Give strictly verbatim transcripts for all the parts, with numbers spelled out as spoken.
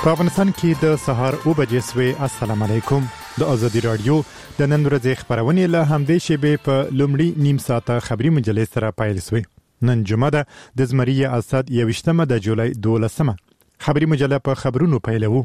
په افغانستان کې د سهار او بجې سوي. السلام علیکم. د ازادي رادیو د نن ورځې خبرونه له همدې شیبې په لومړی نیم ساعته خبري مجلې سره پایل سوي. نن جمعه ده د زمریه اسد یوشتمه د جولای دولسمه. خبري مجله په خبرونو پیلوو.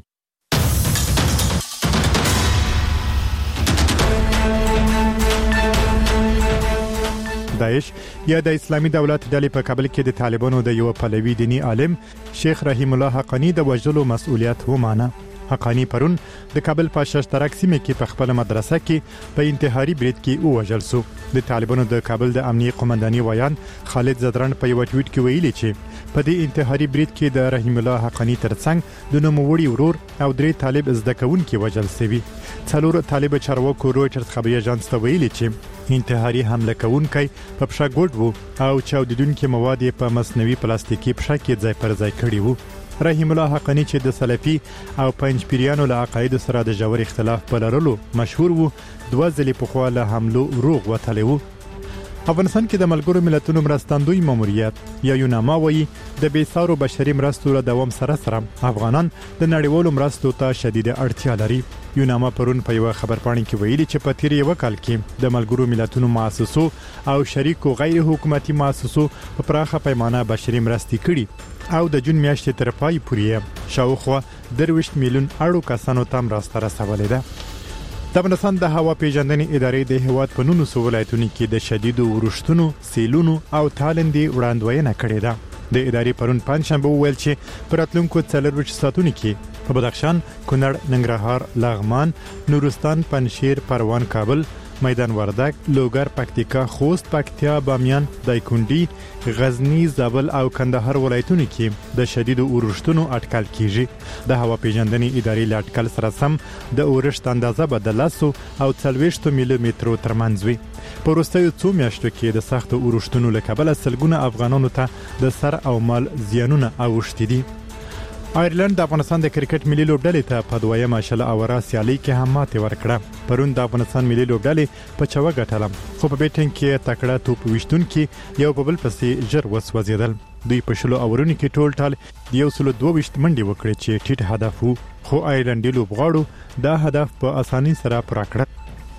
داعش یا د اسلامي دولت ډلې په کابل کې د طالبانو د یو پلوي دینی عالم شیخ رحیم الله حقانی د وژلو مسؤلیت ومانه. حقانی پرون د کابل په ششترک سیمه کې په خپل مدرسه کې په انتحاري برید کې ووژل شو. د طالبانو د کابل د امنیه قومنداني ویان خالد زدران په یو ټویټ کې ویلي چې په دې انتحاري برید کې د رحیم الله حقانی ترڅنګ د نوموړي ورور او درې طالب زده کوونکي وژل شوي. څلور طالب چارواکو رويټرز خبري اژانس ته ویلي چې انتحاري حمله کوونکي په پښه ګډ وو او چاودیدونکو مواد په مصنوعي پلاستیکي پښه کې ځای پر ځای کړي وو. رحیم الله حقانی چې د سلفي او پنځ پیریانو له عقاید سره د جوړ اختلاف په لرلو مشهور وو، دوه ځلې په خوا له حملو روغ وتلی وو. افغانستان کې د ملګرو ملتونو مرستندوی ماموریت یا یوناما وایي د بیسارو بشري مرستو له دوام سره سره افغانان د نړیوالو مرستو ته شدیده اړتیا لري. یوناما پرون په یو خبرپاڼه کې ویلي چې په تیر یو کال کې د ملګرو ملتونو مؤسسو او شریکو غیر حکومتي مؤسسو په پراخه پیمانه بشري مرستې کړي او د جون میاشتې تر پای پورې شاوخوا درویشت میلیون اړو کسانو ته مرسته رسولې ده. د افغانستان د هوا پیژندنې ادارې د هیواد په نونو ولایتونو کې د شدیدو ورښتونو، سیلونو او تالندې وړاندوینه کړې ده. د ادارې پرون پنځشنبه وویل چې په راتلونکو څلورویشت ساعتونو کې په بدخشان، کونړ، ننګرهار، لغمان، نورستان، پنجشیر، پروان، کابل، میدان وردک، لوګر، پکتیکا، خوست، پکتیا، بامیان، دایکنډي، غزنی، زابل او کندهار ولایتونو کې د شدیدو اورښتونو اټکل کیږي. د هوا پیژندنې ادارې له اټکل سره سم د اورښت اندازه به د لسو او څلوېښت ملي مترو ترمنځ وي. په وروستیو څو میاشتو کې د سختو اورښتونو له کبله سلګونه افغانانو ته د سر او مال زیانونه اوښتي دي. آیرلند د افغانستان د کرکټ ملي لوبډلې ته په دویمه شل اوره سیالي کې هم ماتې ورکړه. پرون د افغانستان ملي لوبډلې په چوه ګټله، خو په بیټینګ کې تکړه توپ وشتونکي یو په بل پسې ژر وسوځېدل. دوی په شلو اورونو کې ټول ټال یو سل دوه ویشت منډې وکړې چې ټیټ هدف وو، خو آیرلندي لوبغاړو دا هدف په اسانۍ سره پوره کړ.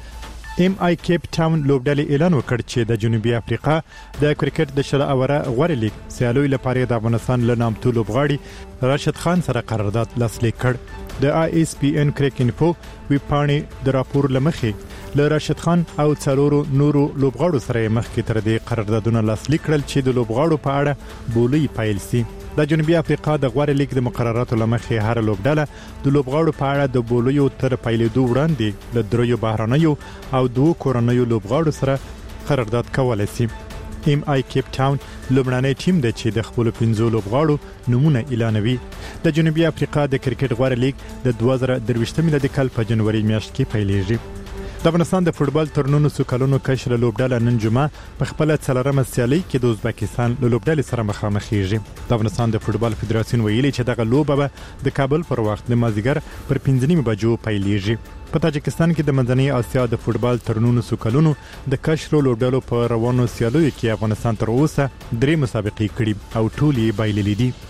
ایم آی کیپ ټاون لوبډلې اعلان وکړ چې د جنوبي افریقا د کرکټ د شل اوره غوړ لیګ سیالوي لپاره د افغانستان له نامتو لوبغاړي راشد خان سره قرارداد لاسلیک کړ. د آی اس پی ان کرک انفو ویپاڼې د راپور لمخې له راشد خان او څلورو نورو لوبغاړو سره مخکې تر دې قراردادونه لاسلیک کړل چې د لوبغاړو په اړه بولي پایل سي. د جنوبي افریقا د غوړ لیګ د مقرراتو لمخې هر لوبډله د لوبغاړو په اړه د بولیو تر پیلېدو وړاندې له دریو بهرانیو او دوه کورنیو لوبغاړو سره قرارداد کولای شي. ایم آی کیپ ټاون لوبړنی ټیم دی چې د خپل پنځو لوبغاړو نمونه اعلانوي. د جنوبي افریقا د کرکټ غوړ لیګ د دوه زره درویشت میلادي کال په جنوري میاشت کې پیلېږي. د افغانستان د فوتبال تر نولسو کلونو کشر لوبډله نن جمعه په خپل څلورمه سیالي کې د ازبکستان له لوبډلې سره مخامخ کیږي. د افغانستان د فوتبال فدراسیون ویلي چې دغه لوبه به د کابل پر وخت د مازیګر پر پنځه نیمې بجو پیلېږي. په تاجکستان کې د منځنۍ اسیا د فوتبال تر نولسو کلونو د کشر لوبډلو په روانو سیالیو کې افغانستان تر اوسه درې مسابقې کړي او ټول یې بایللې دي.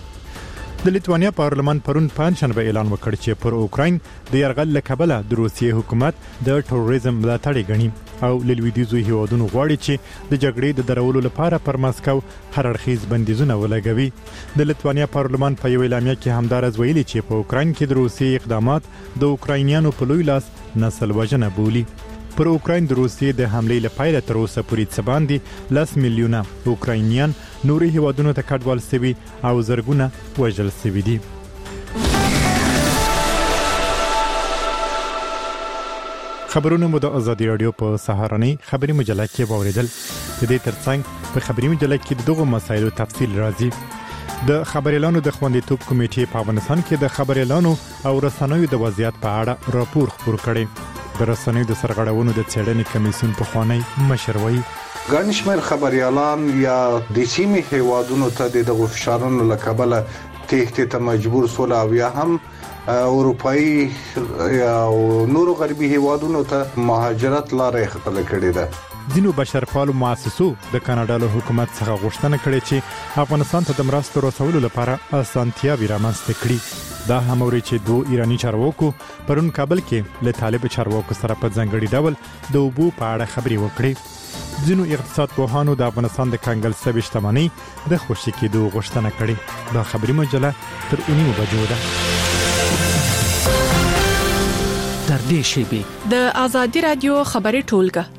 د لیتوانیا پارلمان پرون پنځشنبه اعلان وکړ چې پر اوکراین د یرغل له کبله د روسیې حکومت د ټوریزم ملاتړ غني او لویدیځو هیوادونو غواړي چې د جګړې د درولو لپاره پر ماسکو هر اړخیز بندیزونه ولګوي. د لیتوانیا پارلمان په یو اعلامیه کې همدارز ویلي چې په اوکراین کې د روسیې اقدامات د اوکراینیانو په لوی لاس نسل وژنه بولي. پر اوکراین د روسیې د حملې لپاره تر اوسه پورې څه باندې لس میلیونه اوکراینیان نوري هیوادونو ته کډوال شوي او زرګونه وژل شوي دي. خبرونه مو د ازادي رادیو په سهارنۍ خبري مجله کې واوریدل. د دې ترڅنګ په خبري مجله کې دغه مسایلو تفصیل راځي. د خبريالانو د خوندیتوب کمیټې په افغانستان کې د خبريالانو او رسنیو د وضعیت په اړه راپور خپور کړي. د رسنیو د سرغړونو د څېړنې کمیسیون په خوانی مشر وایي ګڼ شمېر خبريالان یا د سیمې هیوادونو ته د فشارونو له کبله تېښتې ته مجبور سول او یا هم اروپایي یا نورو غربي هیوادونو ته مهاجرت لارې خپل کړې ده. ځینو بشرپالو مؤسسو د کاناډا له حکومت څخه غوښتنه کړې چې افغانستان ته د مرستو رسولو لپاره اسانتیاوې رامنځته کړي. دا هم اوري چې دوه ایرانی چارواکو پرون کابل کې له طالب چارواکو سره په ځنګړي ډول د اوبو په اړه خبري وکړي. ځینو اقتصاد پوهانو د افغانستان د کنګل سوي شتمنۍ د خوشي کېدو غوښتنه کړې. دا خبري مجله تر اونیو بجو ده. تر دې شیبې د آزادي رادیو خبري ټولګه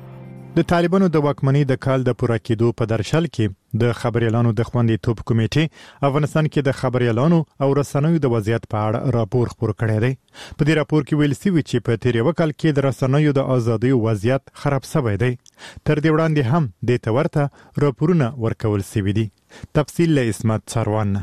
د طالبانو د واکمنۍ د کال د پوره کېدو په درشل کې د خبريالانو د خوندیتوب کمیټې افغانستان کې د خبريالانو او رسنیو د وضعیت په اړه راپور خپور کړی دی. په دې راپور کې ویل شوی چې په تیر یو کال کې د رسنیو د ازادۍ وضعیت خراب شوی دی. تر دې وړاندې هم د تورته راپورونه ورکول شوی دي. تفصیل له اسمت سروان.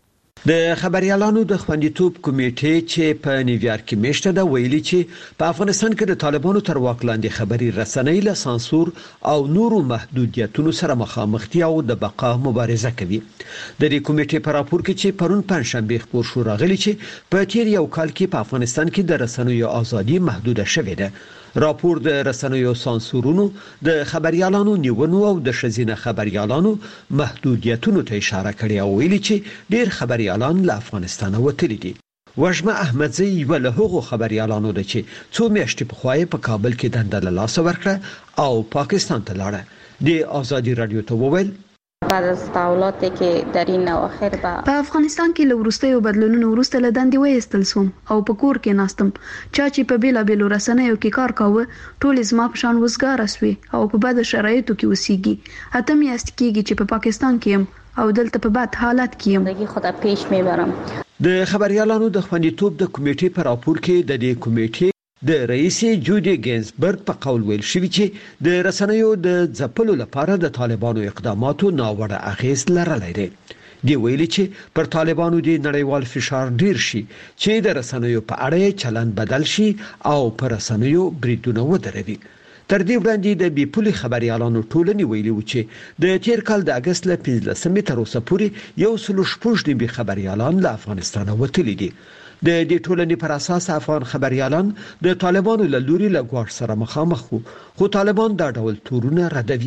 د خبريالانو د خوندیتوب کمیټې چې په نیویارک کې میشته ده ویلي چې په افغانستان کې د طالبانو تر واک لاندې خبري رسنۍ له سانسور او نورو محدودیتونو سره مخامخ دي او د بقا مبارزه کوي. د دې کمیټې په راپور کې چې پرون پنځشنبه خبر شو راغلي چې په تیر یو کال کې په افغانستان کې د رسنیو ازادي محدوده شوې ده. راپور د رسنیو سانسورونو د خبريالانو نیونو او د شزینه خبريالانو محدودیتونو ته اشاره کړې او ویلي چې ډېر خبريالان له افغانستان وتلي دي. وژمه احمدزی یو له هغو خبريالانو ده چې څو میاشتې په خوای په کابل کې دنده له لاس ورکړه او پاکستان ته لاړه. د آزادي رادیو ته وویل بعد از تحولاتی که در این اواخر په افغانستان کې له وروستیو بدلونونو وروسته له دندې وایستل سوم او په کور کې ناستم. چا چې په بیلا بیلو رسنیو کې کار کاوه ټول زما په شان وزګار اسوي او په بد شرایطو کې اوسېږي. اته میاشتې کېږي چې په پاکستان کې يم او دلته په بد حالت کې يم. زندگی خود پیش میبرم. د خبريالانو د خوندیتوب د کمیټې په راپور کې د دې کمیټې د رئیس جودي ګینزبرګ په قول ویل شوی چې د رسنیو د ځپلو لپاره د طالبانو اقداماتو ناوړه اغیز لرلی دی. دی ویلي چې پر طالبانو د نړیوال فشار ډیر شي چې د رسنیو په اړه چلند بدل شي او پر رسنیو بریدونه ودروي. تر دې وړاندې د بیپولي خبريالانو ټولنې ویلي و چې د تیر کال د اگست ل پنځلسمې تر اوسه پورې یو سل شپږ نیم خبريالان له افغانستان وتلي دي. د دې ټولنې پر اساس افغان خبريالان د طالبانو له لوري له ګواښ سره مخامخ وو خو طالبان دا ډول تورونه ردوي.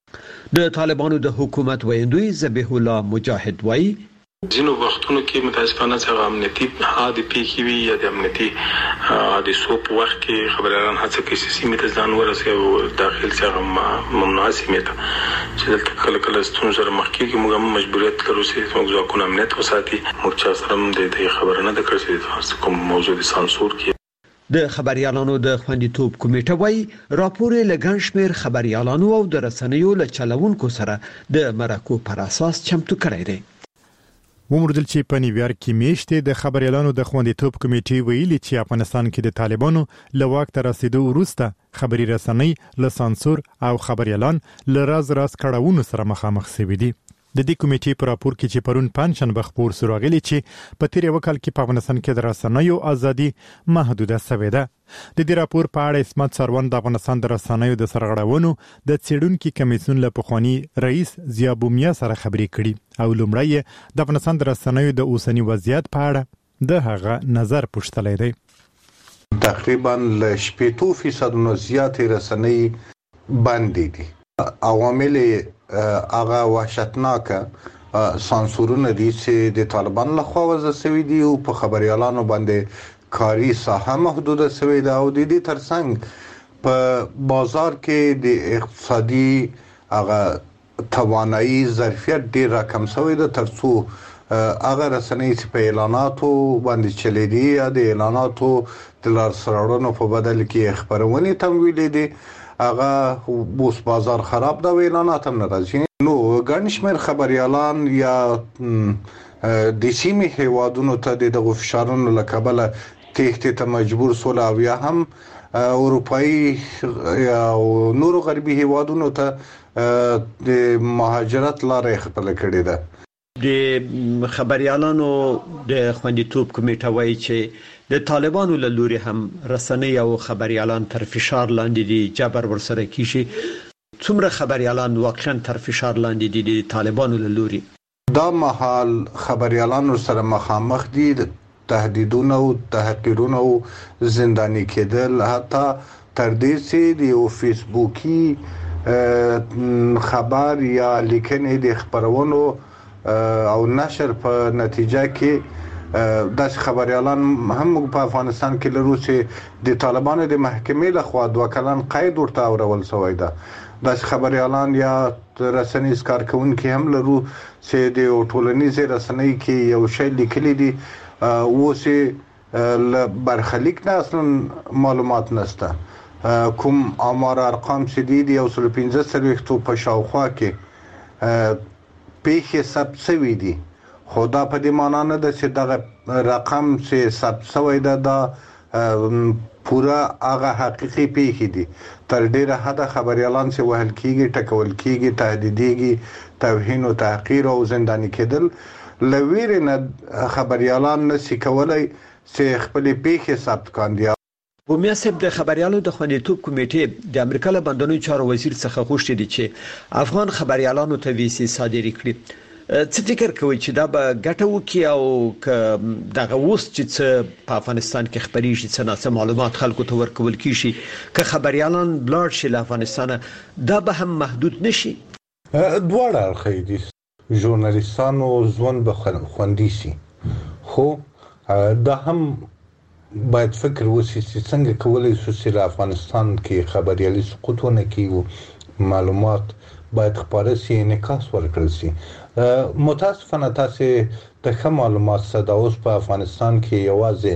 د طالبانو د حکومت ویندوی ذبیح الله مجاهد وایي ځینو وختونو کې متاسفانه څنګه امنیتي حادثې کیوي یا د امنیتي حادثو په وخت کې خبريالان هڅه کوي چې سیمه ته ځان ورسوي او داخل څنګه ممنوع سیمه ته چې دلته کله کله ستونزې سره مخ کېږي موږ هم مجبوریت لرو چې موږ ځکه امنیت وساتي موږ چې سره هم د دې خبرونه د کړې کوم موضوع د سانسور کې د خبريالانو د خوندیتوب کمیټه وایي راپور له ګڼ شمېر خبريالانو او د رسنیو له چلوونکو سره د مرکو پر اساس چمتو کړی دی. ومردل چې په نیویارک کې میشته د خبريالانو د خوندیتوب کمیټې ویلي چې افغانستان کې د طالبانو له واک ته رسیدو وروسته خبري رسنۍ له سانسور او خبريالان له راز راز کړهونو سره مخامخ شوي دي. د دې کمیټې په راپور کې چې پرون پنځشنبه خبر سراغلي چې په تیر یو کال کې په افغانستان کې د رسنیو ازادي محدوده شوې ده. د دې راپور په اړه اسمت سروان د افغانستان د رسنیو د سرغړونو د څېړونکو کمیسیون له پخوانی رئیس ضیا بومیا سره خبرې کړي او لومړی د افغانستان د رسنیو د اوسنی وضعیت په اړه د هغه نظر پوښتلی دی. تقریبا ل شپږ فیصد نو زیات رسنۍ باندې دي. عوامل هغه وحشتناک سانسورونه دي چې د طالبان لخوا وضع شوی دي او په خبريالانو باندې کاری ساحه محدوده شوی ده او د دې ترڅنګ په بازار کې د اقتصادي هغه توانایي ظرفیت ډیر راکم شوی ده ترڅو هغه رسنۍ چې په اعلاناتو باندې چلی دي یا د اعلاناتو د لارښوونو په بدل کې خبرونه تمویل دي هغه بوس بازار خراب دا اعلانات هم ناراضي نو ګڼ شمېر خبريالان یا د سیمې هیوادونو ته د فشارونو له کبله تېښتې ته مجبور سول او یا هم اروپאי یا نورو غربي هیوادونو ته د مهاجرت لارې خپل کړې ده. د خبريالانو د خوندیتوب کمیټه وایي چې د طالبانو له لوري هم رسنۍ او خبريالان تر فشار لاندې دي جبر ورسره کیږي. څومره خبريالان واقعا تر فشار لاندې دي د طالبانو له لوري؟ دا مهال خبريالانو سره مخامخ دي تهدیدونه او تحقیرونه او زنداني کېدل حتی تر دې چې د فیسبوکي خبر یا لیکنې د خبرونو او نشر په نتیجه کې داس خبريالان هم په افغانستان کې لرو چې د طالبانو د محکمې لخوا دوه کلن قید ورته اورول شوی ده. داس خبريالان یا رسنیز کارکونکي هم لرو چې د ټولنیزې رسنۍ کې یو شی لیکلي دي او چې برخلیک نه اصلا معلومات نشته. کوم امر ارقام چې دي یو سل پنځه سرويختو په شاوخوا کې پیښې ثبت شوي دي، خو دا په دې معنا نه ده چې دغه رقم چې ثبت شوی ده دا پورا هغه حقيقي پیښې دي. تر ډیره حد خبريالان چې وهل کیږي، ټکول کیږي، تهدیدېږي، توهین او تحقیر او زنداني کېدل لویر نه خبريالان نشي کولای چې خپل پیښې ثبت کاندي. بومیا صاحب د خبريالو د خوندیتوب کمیټې د امریکا له بندونو چارو وزیر څخه غوښتي دي چې افغان خبريالانو ته ویسي صادري کړي. څه فکر کوي چې دا به ګټه وکړي او ک دغه اوس چې په افغانستان کې خبريږي چې ناسم معلومات خلکو ته ورکول کیږي که خبريالان بلار شي له افغانستان دا به هم محدود نشي؟ دواړه اړخې دي. ژورنالیستانو ځوان به خوندي شي، خو دا هم باید فکر وشي چې څنګه کولای شو چې افغانستان کې خبريالي سقوطونه کوي، معلومات باید خبره شي، انعکاس ورکړل شي. متاسفانه تاسو د کوم معلومات صدا اوس په افغانستان کې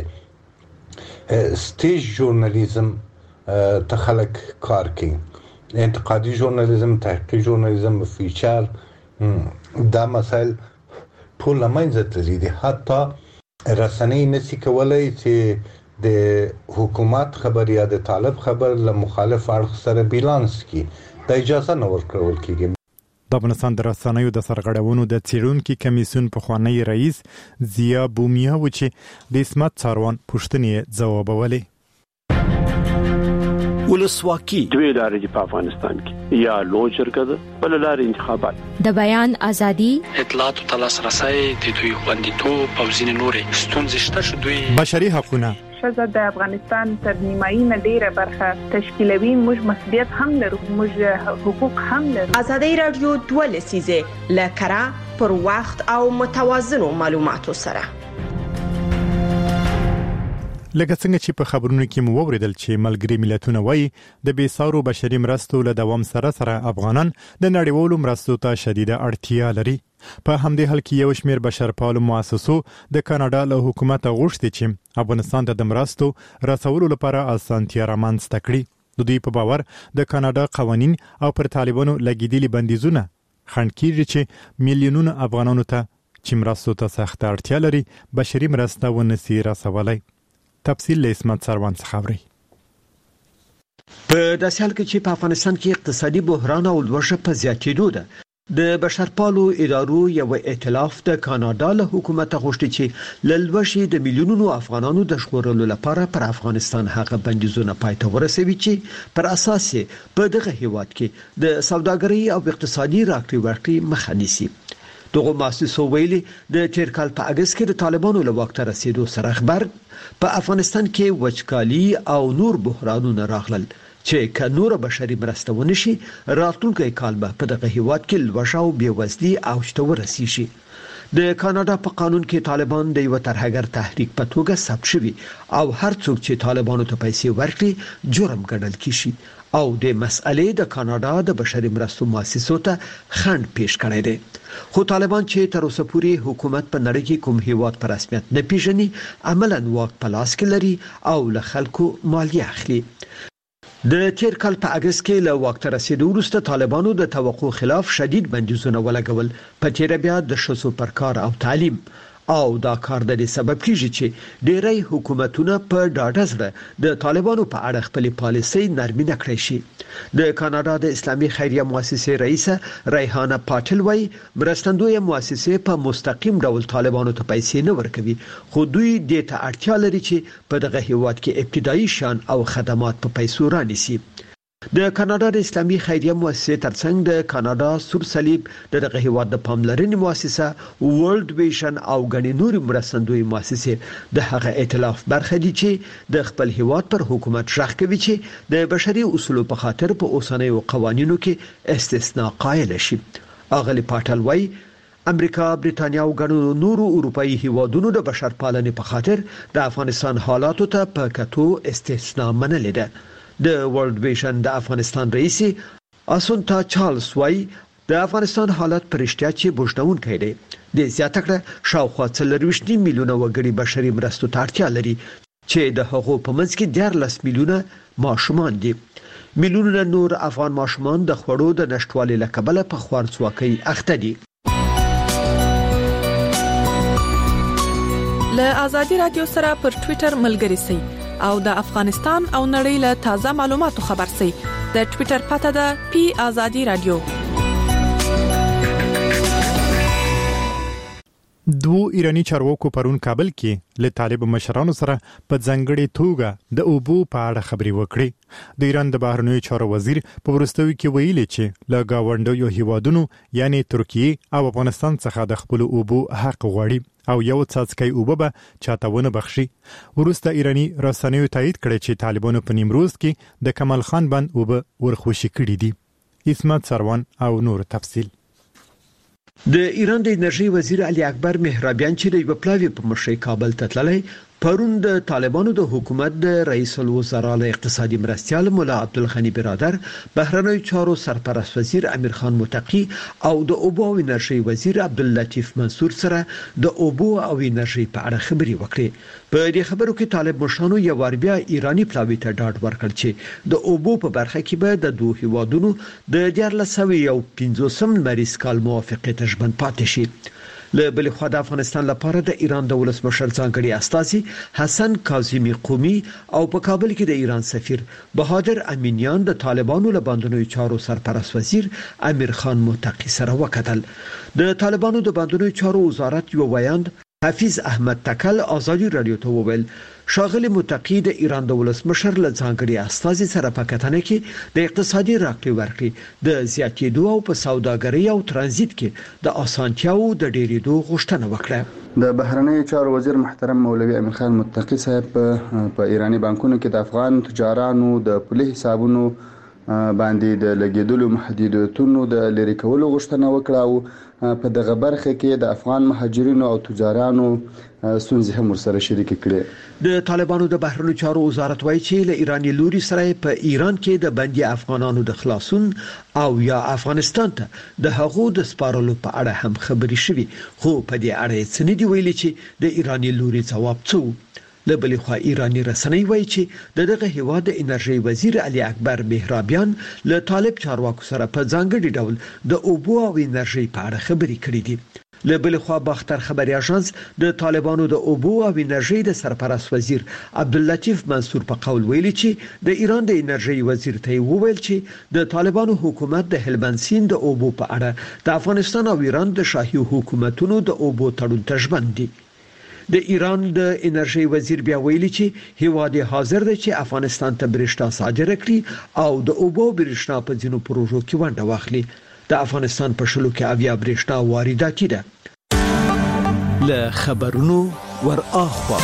یوازې سټیج ژورنالیزم ته خلک کار کوي، انتقادي ژورنالیزم، تحقیقي ژورنالیزم، فیچر، دا مسائل ټول لمنځه تللي دي. حتی رسنۍ نشي کولای چې د حکومت خبر یا د طالب خبر له مخالف اړخ سره بیلانس کړي، د اجازه نه ورکول کیږي. د افغانستان د رسنیو د سرغړونو د څېړونکو کمیسیون پخوانی رئیس ضیا بومیا و چې د اسمت څاروان پوښتنې ځوابولې. ولسواکي دوی لارې په افغانستان کې یا لوی جرګه ده بل لارې انتخابات، د بیان ازادي، اطلاعات او تلاسرسي، د دوی خوندیتوب او ځینې نورې ستونزې شته چې دوی بشري حقوقونه شزه د افغانستان تر نیمایي نه ډیره برخه تشکیلوي. موږ مسؤلیت هم لرو، موږ حقوق هم لرو. ازادي رادیو دوه لسیزه لکرا پر وخت او متوازنو معلوماتو سره. لکه څنګه چې په خبرونو کې مو ووریدل چې ملګری ملتونه وایي د بیسارو بشري مرستو له دوام سره سره افغانان د نړیوالو مرستو ته شدیده اړتیا لري. په همدې حال کې یو شمېر بشرپالو مؤسسو د کاناډا له حکومت غوښتي چې افغانستان ته د مرستو رسولو لپاره اسانتیا رامنځته کړي. د دوی په باور د کاناډا قوانين او پر طالبانو لګیدلي بندیزونه خنډ کیږي چې میلیونونه افغانانو ته چې مرستو ته سخت اړتیا لري بشري مرسته ونسي رسولای. تفصیل له اسمت څاروان څخه اوري. په داسې حال کې چې په افغانستان کې اقتصادي بحران او لوږه په زیاتېدو ده، د بشرپالو ادارو یو ائتلاف د کاناډا له حکومت غوښتي چې له لوږې د میلیونونو افغانانو د ژغورلو لپاره پر افغانستان هغه بندیزونه پای ته ورسوي چې پر اساس په دغه هیواد کې د سوداګرۍ او اقتصادي راکړې ورکړې مخه نیسي. دغه مؤسسو ویلي د تیر کال په اگست کې د طالبانو له واک ته رسیدو سره خبر په افغانستان کې وچکالي او نور بحرانونه راغلل چې که نور بشري مرسته ونشي راتلونکي کال به په دغه هیواد کې لوږه او بېوزلي اوج ته ورسیږي. د کاناډا په قانون کې طالبان د یو ترهګر تحریک په توګه ثبت شوي او هر څوک چې طالبانو ته پیسې ورکړي جرم ګڼل کیږي او د مسئلې د کاناډا د بشري مرستو مؤسسو ته خنډ پیش کړی دی. خو طالبان چې تر اوسه پورې حکومت په نړۍ کې کوم هیواد په رسمیت نه پیژني عملاً واک په لاس کې لري او له خلکو مالیه اخلي. د تیر کال په اگست کې له واک ته رسیدو وروسته طالبانو د توقع خلاف شدید بندیزونه ولګول، په تیر بیا د ښځو پر کار او تعلیم، او دا کار د دې سبب کیږي چې ډېری حکومتونه په ډاډه زړه د طالبانو په اړه خپل پالیسي نرمي نه کړی شي. د کاناډا د اسلامي خیریه مؤسسې رئیسه ریحانه پاتل وایي مرستندوی مؤسسې په مستقیم ډول طالبانو ته پیسې نه ورکوي، خو دوی د ته اړتیا لري چې په دغه هیواد کې ابتدایي شان او خدمات په پیسو رانیسي. د کاناډا د اسلامي خیریه مؤسسې ترڅنګ د کاناډا سور صلیب د دغه هیواد د پاملرنې مؤسسه ورلد ویژن او غني نوري مرستندوی مؤسسې د هغه ائتلاف برخه دي چې د خپل هیواد پر حکومت ژغ کوي چې د بشري اصولو په خاطر په اوسنیو قوانینو کې استثناء قایل شي. اغلی پاتل وای امریکا، برېټانیا او ګڼو نورو اروپאי هیوادونو د بشرپالنې په خاطر د افغانستان حالاتو ته په کتو استثناء منلې ده. د ورلد ویژن د افغانستان رئیس اسونتا چارلز وايي د افغانستان حالات پرشتیا چې بوجدونکي دي. د زیاته کړه شاوخوا څلرویشت میلیونه وګړي بشري مرستو ته اړتیا لري چې د هغو په منځ کې دیارلس میلیونه ماشومان دي. میلیونه نور افغان ماشومان د خوړو د نشټوالي له کبله په خوارځواکۍ اخته دي. له آزادي رادیو سره پر ټوئیټر ملګري سئ او د افغانستان او نړۍ له تازه معلوماتو خبر سئ. د ټوئیټر پته ده پی آزادي رادیو. دو ایرانی چارواکو پرون کابل کې له طالب مشرانو سره په ځنګړې توګه د اوبو په اړه خبرې وکړې. د ایران د بهرنیو چارو وزیر په ورستوي کې ویلي چې له گاونډیو هیوادونو یعنی ترکیه او افغانستان څخه د خپل اوبو حق غواړي او یو څاڅکی اوبه به چاته بخشي. ورسته ایرانی رسنیو تایید کړي چې طالبانو په نیمروز کې د کمال خان بند اوبه ورخوشي کړي دي. اسمت سروان او نور تفصیل. د ایران د انرژي وزیر علي اکبر مهرابیان چې د یوپلاوی په مشرۍ کابل ته تللی پرون د طالبانو د حکومت د رئیس الوزرا له اقتصادي مرستيال مولا عبدالغنی برادر، بهرنیو چارو سرپرست وزیر امیر خان متقی او د اوبو او انرژي وزیر عبداللطیف منصور سره د اوبو او انرژي په اړه خبرې وکړې. په دې خبرو کې طالب مشرانو یو ور بیا ایرانی پلاوی ته ډاډ ورکړ چې د اوبو په برخه کې به د دوه هیوادونو د دیارلسوي او پنځوسم مریض کال موافقه ته ژمن پاتې شي. له بل خوا د افغانستان لپاره د ایران د ولسمشر ځانګړي استازي حسن کاظمی قومي او په کابل کې د ایران سفیر بهادر امینیان د طالبانو له بندونو چارو سرپرست وزیر امیر خان متقی سره وکتل. د طالبانو د بندونو چارو وزارت یو ویاند حفیظ احمد تکل آزادی رادیو ته وویل شاغلی متقی د ایران د ولسمشر له ځانګړي استازي سره په کتنه کې د اقتصادي راکړې ورکړې د زیاتېدو او په سوداګرۍ او ترانزیت کې د اسانتیاو د ډېرېدو غوښتنه وکړه. د بهرنیو چارو وزیر محترم مولوي امیر خان متقی صاحب په ایرانی بانکونو کې د افغان تجارانو د پولی حسابونو باندې د لګیدلو محدودیتونو د لری کولو غوښتنه وکړه او په دغه برخه کې د افغان مهاجرینو او تجارانو ستونزې هم ورسره شریک کړي. د طالبانو د بهرنیو چارو وزارت وایي چې له ایرانی لوري سره په ایران کې د بندي افغانانو د خلاصون او یا افغانستان ته د هغو د سپارلو په اړه هم خبري شوي، خو په دې اړه څه نه دی ویلي چې د ایرانی لوري ځواب څه. له بل خوا ایرانی رسنۍ وایي چې د دغه هیواد د انرژي وزیر علي اکبر مهرابیان له طالب چارواکو سره په ځانګړي ډول د اوبو او انرژي په اړه خبري کړې دي. له بل خوا باختر خبري اژانس د طالبانو د اوبو او انرژي د سرپرست وزیر عبداللطیف منصور په قول ویلي چې د ایران د انرژي وزیر ته وویل چې د طالبانو حکومت د هلمند سیند د اوبو په اړه د افغانستان او ایران د شاهي حکومتونو د اوبو تړون ته ژمن دي. د ایران د انرژي وزیر بیا ویلي چې هیواد حاضر دی چې افغانستان ته برېښنا صادره کړي او د اوبو برېښنا په ځینو پروژو کې ونډه واخلي. د افغانستان په شلو کې اویا برېښنا وارداتي ده. له خبرونو ور اخوا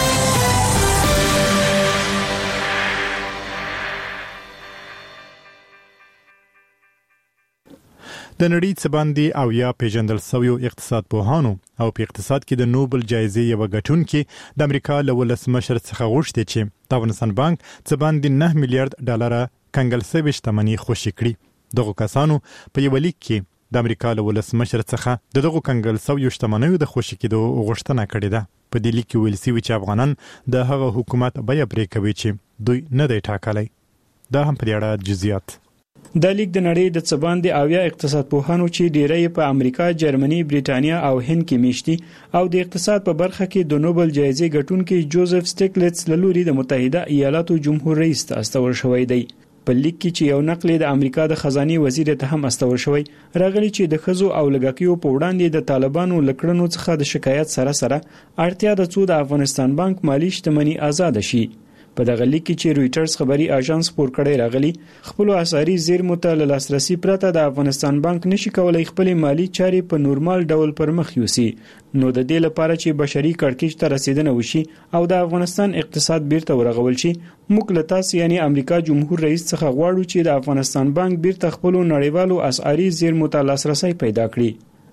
د نړۍ څخه باندې او یا پیژندل شوی اقتصاد پوهانو او په اقتصاد کې د نوبل جایزې یو غټونکي د امریکا له ولسمشر څخه غوښتي چې د افغانستان بانک څخه باندې نه میلیارډ ډالر کنګل شوی شتمنۍ خوشي کړي. دغه کسانو په یو لیک کې د امریکا له ولسمشر څخه دغه کنګل شوی شتمنۍ د خوشي کېدو غوښتنه کړې ده. په دې لیک کې ویل شوی چې افغانان د هغه حکومت بیا پرې کوي چې دوی نه دی ټاکلی. دا هم په اړه جزئیات د لیک د نړۍ د څباندې اویا اقتصاد پوهانو چې ډیری په امریکا، جرمني، بریټانیا او هند کې میشتي او د اقتصاد په برخه کې د نوبل جایزې ګټونکي جوزف سټیګلټس له لوري د متحده ایالاتو جمهور رئیس ته استول شوی دی. په لیک کې چې یو نقل د امریکا د خزاني وزیر ته هم استول شوی راغلی چې د خزو او لګاکیو په وړاندې د طالبانو لکړنو څخه د شکایت سره سره اړتیا د څو د افغانستان بانک مالی شتمنۍ آزاد شي. په دغه لیک کې چې رويټرز خبري اژانس خبر کړی راغلی خپل اساري زیرمو ته لاسرسي پرته د افغانستان بانک نشي کولای خپل مالی چارې په نورمال ډول پر مخ یوسي. نو د دې لپاره چې بشري کړکېچ ته رسیدنه وشي او د افغانستان اقتصاد بیرته ورغول شي، موږ له تاسو یعنی امریکا جمهور رئیس څخه غواړو چې د افغانستان بانک بیرته خپل نړیوالو اسعاري زیرمو ته لاسرسي پیدا کړي.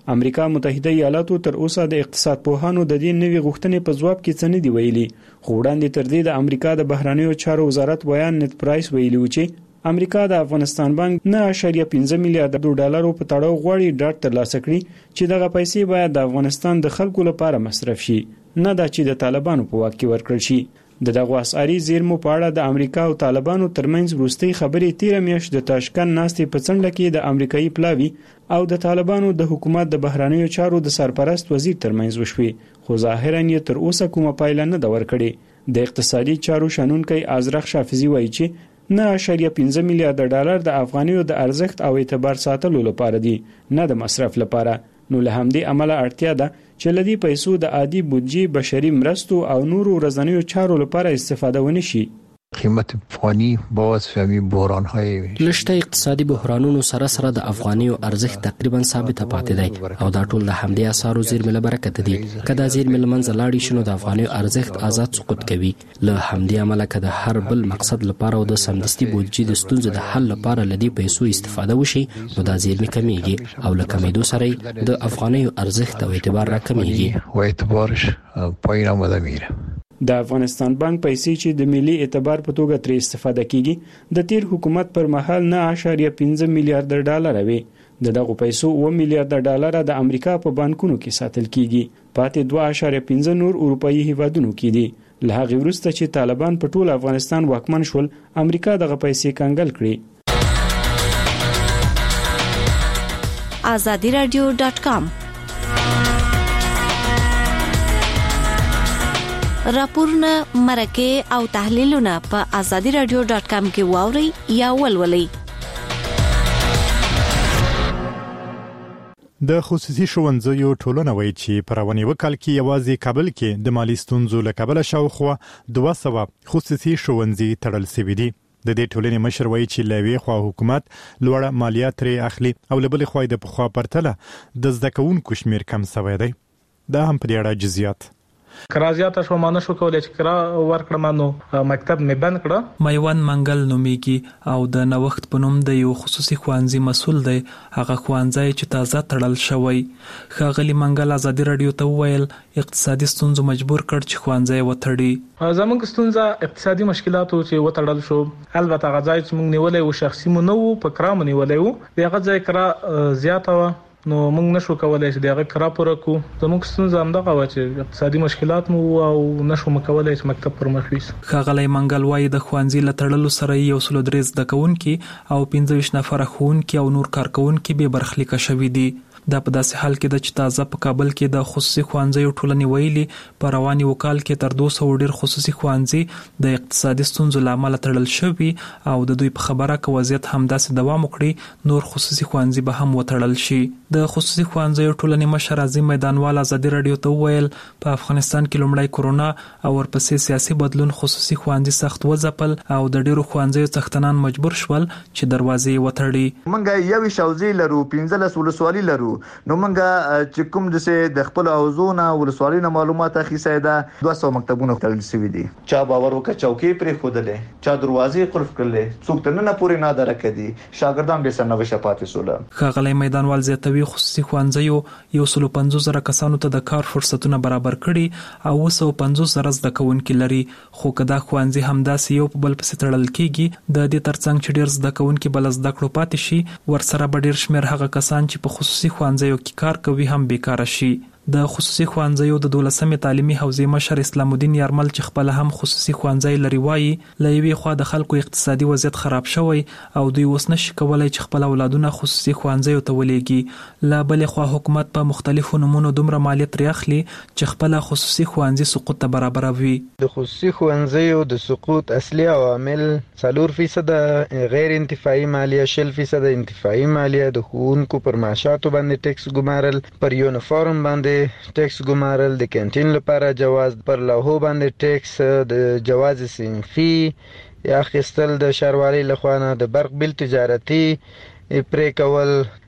امریکا متحده ایالاتو تر اوسه د اقتصاد پوهانو د دې نوې غوښتنې په جواب کې څه نه دی ویلي، خو وړاندې تر دې د امریکا د بهرنیو چارو وزارت ویان نت پرایس ویلي و چې امریکا د افغانستان بانک نه اشاریه پنځه میلیارډ ډالر په تړاو غواړي ډاټ ترلاسه کړي چې دغه پیسې باید د افغانستان د خلکو لپاره مصرف شي، نه دا چې د طالبانو په واک کې ورکړل شي. د دغه اسعاري زیرمو په اړه د امریکا او طالبانو ترمنځ وروستي خبرې تیر میاشت د تاشکند ناستې په څنډه کې د امریکایي پلاوی او د طالبانو د حکومت د بهرنیو چارو د سرپرست وزیر ترمنځ وشوې، خو ظاهرا یې تر اوسه کومه پایله نه ده ورکړې. د اقتصادي چارو شنونکي ازرخ شافزي وایي چې نه اشاریه پنځه میلیارډ ډالر د افغانیو د ارزښت او اعتبار ساتلو لپاره دي، نه د مصرف لپاره. نو له همدې عمله اړتیا ده چې لدی پیسو د عادي بودجې، بشري مرستو او نورو ورځنیو چارو لپاره استفاده ونی شي. قیمت افغانی باز فهمی بحران های لشته اقتصادي بحرانونو سره سره د افغانیو ارزښت تقریبا ثابت پاتې دی او دا ټول د همدې اسارو زیرمې له برکت دي. کله زیرمې له منځه لاړې شنو د افغانیو ارزښت آزاد سقوط کوي. له همدې عمله کده هر بل مقصد لپاره او د سمدستي بودجې د ستونزې د حل لپاره لدی پیسو استفاده وشي، نو دا زیرمې کمیږي او له کمیدو سره د افغانیو ارزښت او اعتبار را کمیږي او اعتبارش پایین آمده میره. د افغانستان بانک پیسې چې د ملي اعتبار په توګه ترې استفاده کیږي د تیر حکومت پر مهال نه اشاریه پنځه میلیارډ ډالر وي. د دغه پیسو اوه میلیارډ ډالر د امریکا په بانکونو کې ساتل کیږي، پاتې دوه اشاریه پنځه نور اروپאי هیوادونو کې دي. له هغه وروسته چې طالبان په ټول افغانستان واکمن شول، امریکا دغه پیسې کنګل کړې. azadi radio dot com راپورونه، مرکه او تحلیلونه په azadi radio dot com کې واوري یا ولولئ. د خصوصي ښوونځیو ټولنه وایي چې په رواني وکال کې یوازې کابل کې د مالی ستونزو له کبله شاوخوا دوه سوه خصوصي ښوونځي تړل شوي دي. د دې ټولنې مشر وایي چې لوی خو حکومت لوړه مالیات لري اخلي او لبل خو د پخوا پرتله د زده کوونکو شمیر کم شوی دی. دا هم په دې اړه جزئیات کرا زیاته شو مانه شو کولای چې کرا ورکړم نو مکتب مې بند کړه. میوان منګل نومیږي او د نوښت په نوم د یو خصوصي ښوونځي مسول دی. هغه ښوونځی چې تازه تړل شوی. ښاغلي منګل ازادي رادیو ته وویل اقتصادي ستونزو مجبور کړ چې ښوونځی وتړي. زموږ ستونزه اقتصادي مشکلاتو چې وتړل شو. البته غځای چې موږ نیولې و شخصي مو نو په کرام نیولې و د غځای کرا زیاته و نو موږ نشو کولای چې دغه کرا پوره کو. زموږ ستونزه هم دغه و چې اقتصادي مشکلات مو او نشو مکولای چې مکتب پر مخ ویس. ښاغلی منګل وایي د ښوونځي له تړلو سره یو سل او درې زده کوونکي او پنځه ویشت نفره ښوونکي او نور کارکوونکي بې برخلیکه شوي دي. دا په داسې حال کې د چې تازه په کابل کې د خصوصي ښوونځیو ټولنې ویلي په رواني وکال کې تر دوه سوه ډیر خصوصي ښوونځي د اقتصادي ستونزو له امله تړل شوي او د دوی په خبره که وضعیت همداسې دوام وکړي نور خصوصي ښوونځي به هم وتړل شي. د خصوصي ښوونځیو ټولنې مشر عظیم میدانوال ازادي رادیو ته وویل په افغانستان کې لومړی کورونا او ورپسې سیاسي بدلون خصوصي ښوونځي سخت وځپل او د ډیرو ښوونځیو څښتنان مجبور شول چې دروازې وتړي. موږ یو شوزي لرو پنځلس ولسوالۍ لرو نو موږ چې کوم د خپل اوزونه ولسوالۍ نه معلومات اخیسته ده دوه سوه مکتبونه تړل شوي دي. چا باور وکړه چوکۍ پرې خودلې، چا دروازې قلف کړلې، څوک تر نن پورې نه درکدي، شاګردان به سره نوښه پاتې سول. ښاغلی میدانوال زیاتوي خصوصي ښوونځیو یو سل او پنځوس زره کسانو ته د کار فرصتونه برابر کړي او اوه سوه پنځوس زره زده کوونکي لري. خو که دا ښوونځي همداسې یو په بل پسې تړل کیږي د دې ترڅنګ چې ډیر زده کوونکي بل زده کړو پاتې شي ورسره به ډیر شمیر هغه کسان چې په خصوصي ښوونځیو کې کار کوي هم بیکاره شي. د خصوصي ښوونځیو د دولسمې تعلیمي حوزې مشر اسلام الدین یارمل چې خپل هم خصوصي ښوونځی لري وایي له یوې خوا د خلکو اقتصادي وضعیت خراب شوی او دوی اوس نشي کولی چې خپل اولادونه خصوصي ښوونځیو ته ولېږي. له بلې خوا حکومت په مختلفو نومونو دومره مالیه ترې اخلي چې خپل خصوصي ښوونځي سقوط ته برابروي. د خصوصي ښوونځیو د سقوط اصلي عوامل څلور فیصد غیر انتفاعي مالیه، شل فیصد انتفاعي مالیه، د ښوونکو پر معاشاتو باندې ټیکس ګمارل، پر یونیفارم باندې ټیکس ګمارل، د کینټین لپاره جواز، پر لوحو باندې ټیکس، د جواز صنفي اخیستل د ښاروالۍ لخوا نه، د برق بیل تجارتي پرې کول،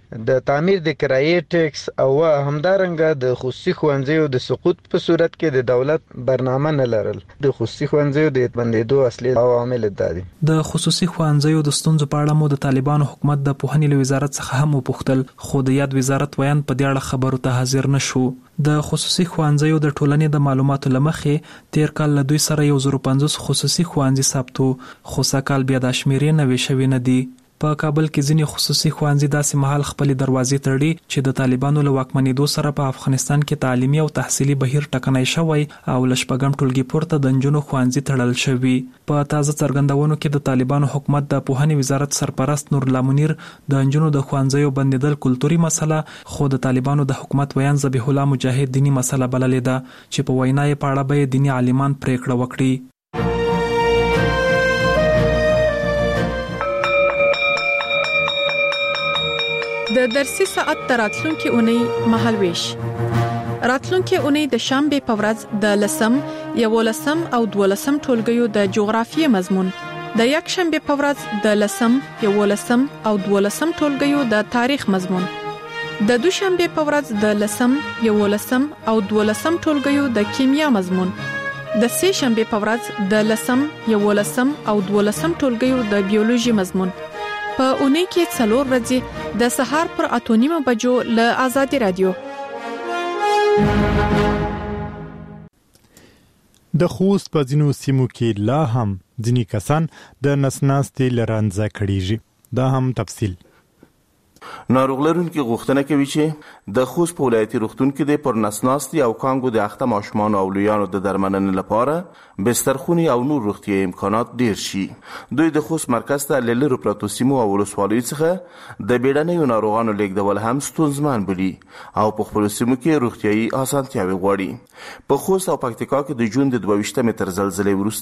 د تعمیر د کرایې ټیکس او همدارنګه د خصوصي ښوونځیو د سقوط په صورت کې د دولت برنامه نه لرل. د خصوصي ښوونځیو د بندېدو اصلي عوامل دي. د خصوصي ښوونځیو د ستونزو په اړه مو د طالبانو حکومت د پوهنې له وزارت څخه هم وپوښتل، خو د یاد وزارت ویان په دې اړه خبرو ته حاضر نشو. د خصوصي ښوونځیو د ټولنې د معلوماتو لمخې تیر کال له دوی سره یو زر پنځوس خصوصي ښوونځي ثبتو، خو سږ بیا د شمیرې نوې شوې نه دي. په کابل کې ځینې خصوصي ښوونځي داسې مهال خپل دروازې تړي چې د طالبانو له واکمنېدو سره په افغانستان کې تعلیمي او تحصیلي بهیر ټکنی شوی او له شپږم ټولګي پورته د نجونو ښوونځي تړل شوي. په تازه څرګندونو کې د طالبانو حکومت د پوهنې وزارت سرپرست نور الله منیر د نجونو د ښوونځیو بندېدل کلتوري مسله، خو د طالبانو د حکومت ویان ذبیح الله مجاهد دینی مسله بللې ده چې په وینا یې په اړه به دینی عالمان پریکړه وکړي. د درسي ساعت تراتلونکي اونۍ مهالويش. راتلونکي اونۍ د شنبه په ورځ د لسم، یولسم او دولسم ټولګیو د جغرافیې مضمون، د یک شنبه په ورځ د لسم، یولسم او دولسم ټولګیو د تاریخ مضمون، د دوشنبه په ورځ د لسم، یولسم او دولسم ټولګیو د کیمیا مضمون، د سه شنبه په ورځ د لسم، یولسم او دولسم ټولګیو د بیولوژي مضمون. په اونۍ کې څلور ورځې د سهار پر اته نیمه بجو له آزادي رادیو. د خوست په ځینو سیمو کې لا هم ځینې کسان د نسناستې لرانځه کړيږي. دا هم تفصیل. ناروغ لرونکي غوښتنه کوي چې د خوست په ولایتي روغتون کې د پر نسناستي او کانګو د اخته ماشومان او لویانو د درملنې لپاره بسترخونې او نور روغتیايي امکانات ډیر شي. دوی د خوست مرکز ته له لرو پرتو سیمو او ولسوالیو څخه د بیړنیو ناروغانو لیږدول هم ستونزمن بولي او په خپلو سیمو کې روغتیايي اسانتیاوې غواړي. په خوست او پکتیکا کې د جون د دوه ویشتمې تر زلزلې وروسته